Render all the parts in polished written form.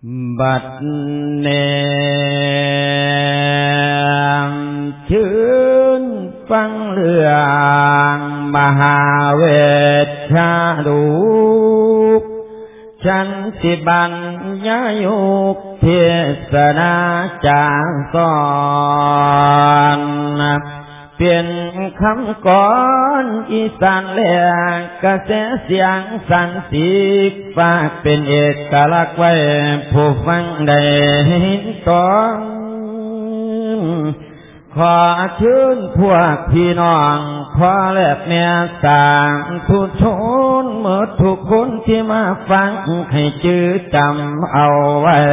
บัดเนมชื่นฟังเรื่องมหาเวชชาดุกฉันสิบรรยายุกเทศนาจารสอนเป็นคำก่อนอีสานแหลกกระแสเสียงสันติฝากเป็นเอกลักษณ์ไว้ผู้ฟังได้เห็นต้องขอเชิญพวกพี่น้องพ่อและแม่สางทุกชนหมดทุกคนที่มาฟังให้จืดจำเอาไว้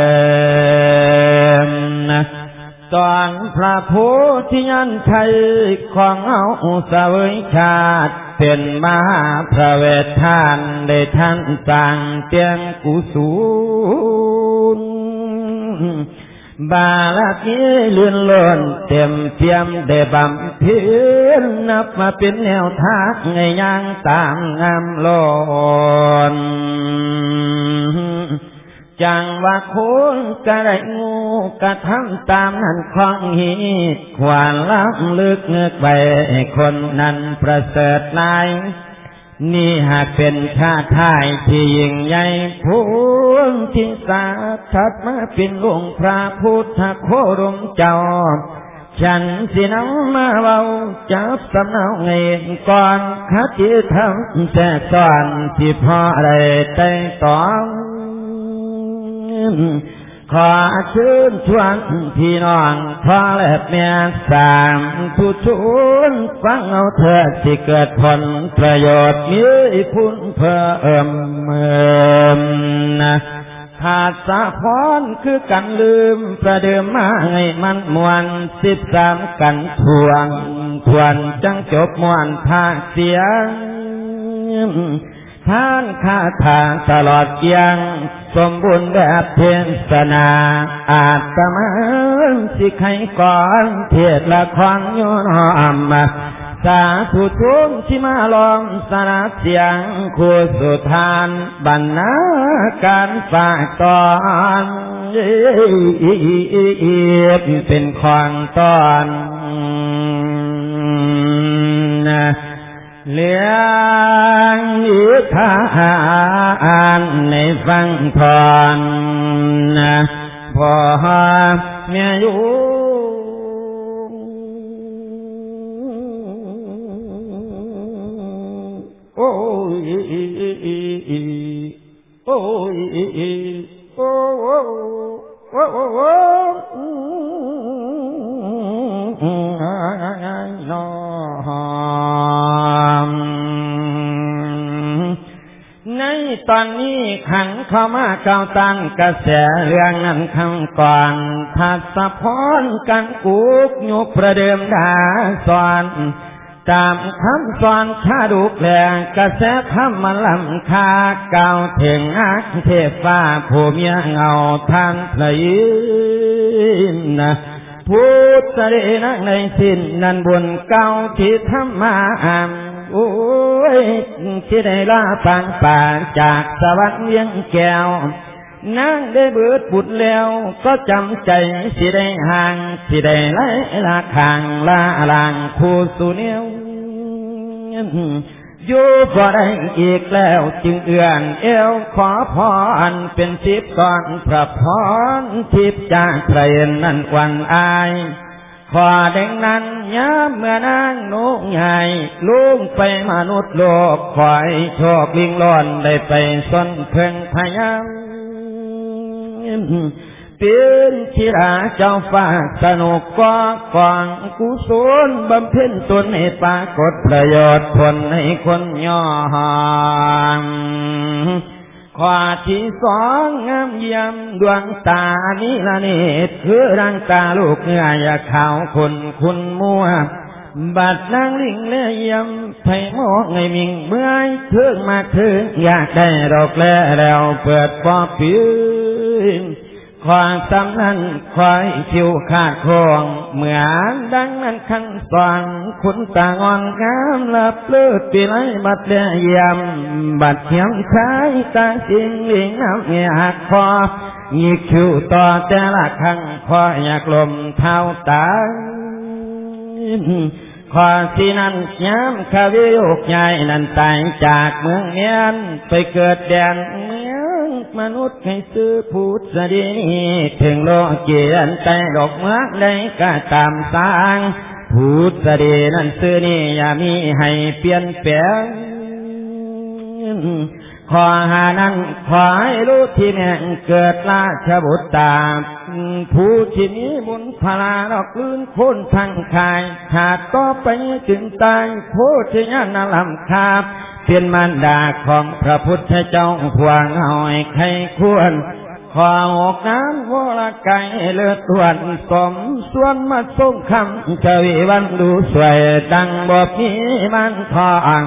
ตอนพระโพธิญาณชัยของเอาเสวยชาติเป็นมหาพระเวทท่านได้ท่านสร้างเตียงกุศลบารมีเลื่อนล้นเต็มเปี่ยมได้บำเพ็ญนับมาเป็นแนวทางให้ย่างตามงามล้นจังว่าคนกระไรงูกระทำตามนั้นของหิตควรล้ำลึกเงือกไปคนนั้นประเสริฐหลายนี่หากเป็นชาติไทยที่ยิ่งใหญ่พูนที่สาถัดมาเป็นหลวงพระพุทธโคดมเจ้าฉันสินำมาเบาจับสำเนาเงินก่อนข้าที่ทำแต่สอนที่พ่อได้แต่ต้องขอเชิญชวนพี่น้องพ่อและแม่สามผู้ชนฟังเอาเถิดที่เกิดผลประโยชน์มีพุ่นเพิ่มภาษาพรคือกันลืมประเดิมมาให้มันมวน13กันทวนจังจบมวนภาคเสียงท่านคาถาตลอดยังสมบูรณ์แบบเทศนาอาตมาสิไขก่อนเทศละครโยนหอมสาธุชนที่มาลองสระเสียงคู่สุทานบรรณาการฝากตอนเป็นของตอนเลี้ยงนิทานในฟังทอนพ่อแม่อยู่โอ้ยโอ้ยโอ้โอ้โอ้ในตอนนี้ขันเข้ามาเก่าตั้งกระแสเรื่องนั้นคำก่อนทัศพรกันกุกยุกประเดิมดาสอนตามคำสอนชาดุกแหลงกระแสธรรมลำคาเก่าถึงอักเทพฟ้าผู้เมียเงาท่านพระอินทร์พุทธเดชในสิ้นนั้นบุญเก่าที่ทำมาโอ้ยที่ได้ลาปังป่าจากสวรรค์เวียงแก้วนางได้เบิดบุตรแล้วก็จำใจสิได้ห่างสิได้ไล่ละขางละลางคู่สุเนียวอยู่บ่ได้อีกแล้วจึงเอื้อนเอวขอพรเป็นทิพย์ก่อนพระพรทิพย์จากใครนั้นวันอายขอเด็กนั้นย้ำเมื่อนางนกใหญ่ลุงไปมนุษย์โลกคอยโชคลิงล้อนได้ไปสนเพ่งพยายามเป็นธิราเจ้าฟ้าสนุกกว่ากองกุศลบำเพ็ญตนให้ปรากฏประโยชน์ผลให้คนย่อห่างข้อที่สองงามเยี่ยมดวงตานิรเนตรคือร่างตาลูกเนื้ออยากขาวคุณมัวบัดนางลิงเลี่ยมไผ่โมกไงมิงเมื่อยเทิงมาถึงอยากได้ดอกแล้วเปิดปอบปืนความสำนั้นคอยคิวขาดโคงเหมือนดังนั้นขันสอนคุณตางอนงามลับเลือดปีไรบัดเลียมบัดเขียมชายตาสิงลิงน้ำเงียหักคอยีคิวต่อแต่ละครั้งพออยากลมเท้าตาขอที่นั้นย้ำข้าวิโยกใหญ่นั้นตายจากเมืองเมียนไปเกิดแดนเมืองมนุษย์ให้ซื้อพูดสดีนี้ถึงโลกเกียนใจดอกเมืองใดก็ตามสร้างพูดสดีนั้นซื้อนี่อย่ามีให้เปลี่ยนแปลงขอหานั้นขอให้รู้ที่แม่เกิดราชบุตรตาผู้ที่มีบุญพลาดอกลื่นพ้นทางกายขาดก็ไปถึงตายโพธิญาณลำคาบเป็นมารดาของพระพุทธเจ้าพวงหอยใครควรขออกน้ำวรไก่เลือดตวนสมส่วนมาส่งคำเจวิวันดูสวยดังบอกมีมันทอง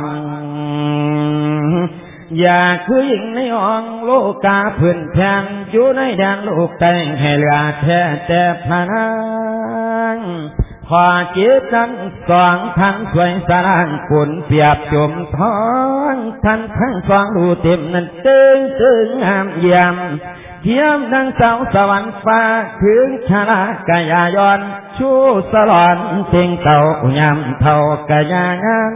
อย่าคือหญิงในห้องโลกาพื้นแผ่นอยู่ในแดนลูกแต่งให้เหลือแท้แต่พระนางพอจิตนั้นสองท่านสวยสรางขุนเปียบจมท้องท่านทั้งสองดูเต็มนั้นตึงงามเยี่ยมเทียมดังเสาสวรรค์ฟ้าถึงชนะกายายอนชูสลอนเสียงเต่ายำเท่ากายางาม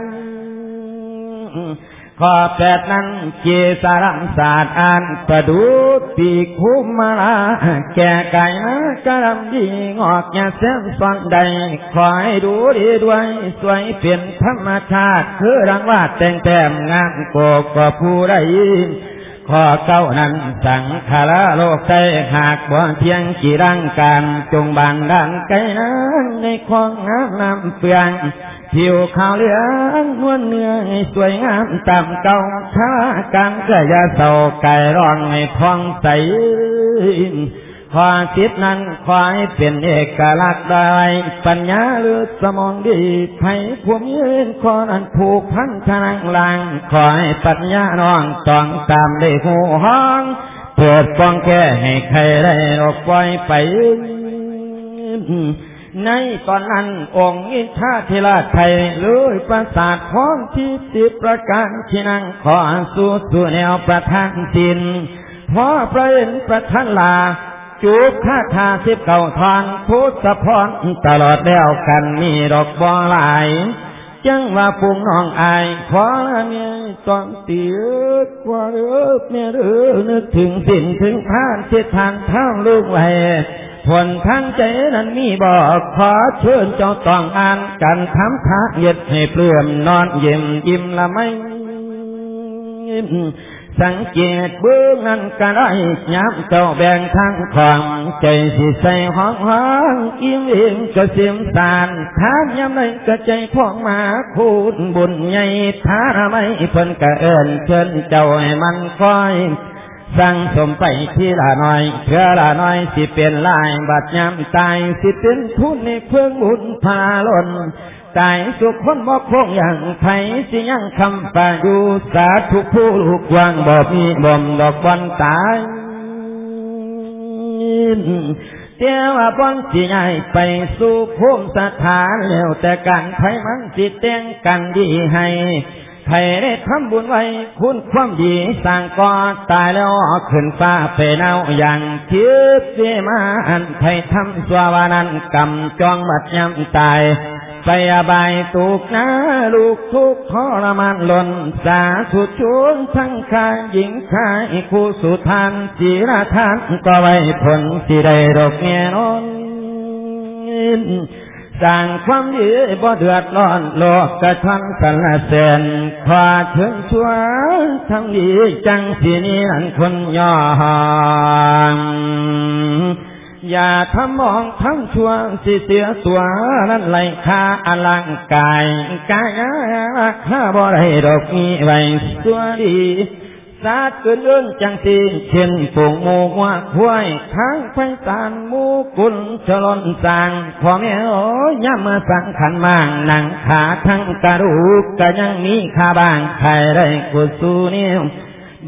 ขอแปดนั้นเจสารัมศาสตร์อ่านประดูปีคุมาลาแก่ไก่นะกระลำดีงอกยาเส้นซ้อนใดคอยดูดีด้วยสวยเปลี่ยนธรรมชาติคือรังว่าแต่งแต้มงามโกก็ผู้ใดขอเก้านั้นสังขารโลกใจหากบ่เที่ยงกี่ร่างการจงบานด้านไกลนั้นในคลองน้ำน้ำเฟืองผิวขาวเหลืองนวลเนื้อให้สวยงามตามเก่าช้าการเกยาเศร้าไก่ร้องให้พองใสขอจิตนั้นขอให้เป็นเอกลักษณ์ได้ปัญญาหรือสมองดีให้ผู้ยืนขอนั้นผูกพันทางลางขอให้ปัญญาน้องต้องตามได้หูห้องเปิดฟองแค่ให้ใครได้ออกปล่อยไปในตอนนั้นองค์อินทราธิราชไทยเลยประสาทพร้อมที่10ประการที่นั่งขอสู่แนวประธานสินพอประเห็นประธานลาจูบข้าทา19ทอนพุทธพรตลอดแล้วกันมีดอกบัวหลายจังว่าปุงน้องอายขอเมียตอนเตียกว่าเด้อเมียเด้อนึกถึงสิ่งถึงทานเสียทานเท่าลูกไหลผลทางใจนั้นมีบอกขอเชิญเจ้าต้องอ่านกันทำท่าเย็ดให้เปลื่อมนอนเย็มยิ้มละไม่สังเกตเบื้องนั้นก็ได้ย้ำเจ้าแบ่งทางความใจสิใส่ห้องห้องอิ่มเองก็เสียมสารทานย้ำในก็ใจพ่องมาคูณบุญใหญ่ท้าไม่เพิ่นก็เอิญเชิญเจ้าให้มันคอยสั่งสมไปที่ละน้อยเพื่อละน้อยสิเป็นลายบัดย้ำตายสิเป็นทุนในเพื่องบุญพาล้นตายสุขคนบ่คงอย่างไทยสิยังคำป่าอยู่สาธุผู้ลูกวางบ่มีบ่มดอกบอนตายเจ้าว่าบอนสิใหญ่ไปสู่ภูมิสถานแล้วแต่การไทยมันสิแต่งกันดีให้ไทยได้ทำบุญไว้คุณความดีสร้างก่อตายแล้วขึ้นฟ้าไปเน่าอย่างคิดเสียมาอันไทยทำสวานั้นกำจองบัดยำตายไปอบายตุกนะลูกทุกทรมานหล่นสาสุดชวนทั้งชายหญิงชายคู่สุทานศีลทานก็ไว้ผลที่ได้ดอกเงี้ยนนสร้างความดีบ่เดือดร้อนโลกกระทันสรรเสริญขอเชิญชวนทั้งดีจังที่นี้นั้นคนย่ออย่าทำมองทำชั่วสิเสียตัวนั้นไหลค่าอลังกายกายราคาบ่ได้ดอกมีไว้สัวดีสาดเกินเอื้นจังสีเช่นปุ่งหมูว่าห้วยทั้งไฟตานหมูกุลฉลนสางพ่อแม่โอ้ยย่ำมาสังขันมางหนังขาทั้งกระดูกก็ยังมีขาบางใครได้กุศลเนี่ย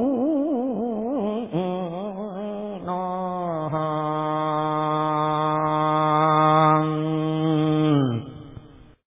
นอ